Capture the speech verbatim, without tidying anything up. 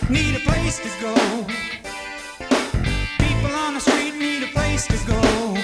need a place to go. People on the street need a place to go.